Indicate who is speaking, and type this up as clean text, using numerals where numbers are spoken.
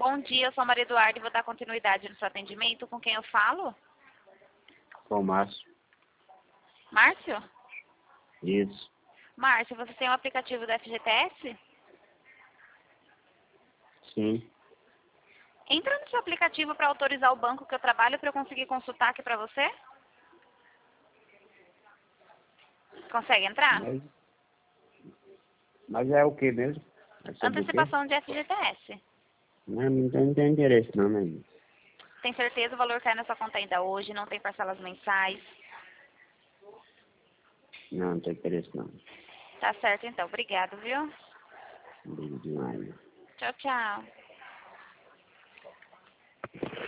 Speaker 1: Bom dia, eu sou a Maria Eduarda e vou dar continuidade no seu atendimento. Com quem eu falo?
Speaker 2: Com o Márcio.
Speaker 1: Márcio?
Speaker 2: Isso.
Speaker 1: Márcio, você tem o aplicativo do FGTS?
Speaker 2: Sim.
Speaker 1: Entra no seu aplicativo para autorizar o banco que eu trabalho para eu conseguir consultar aqui para você. Consegue entrar?
Speaker 2: Mas é o que mesmo? É sobre o quê?
Speaker 1: Antecipação de FGTS.
Speaker 2: Não tem interesse não, né?
Speaker 1: Tem certeza o valor cai na sua conta ainda hoje, não tem parcelas mensais.
Speaker 2: Não tem interesse não.
Speaker 1: Tá certo então, obrigado, viu?
Speaker 2: Não ligo demais.
Speaker 1: Tchau, tchau.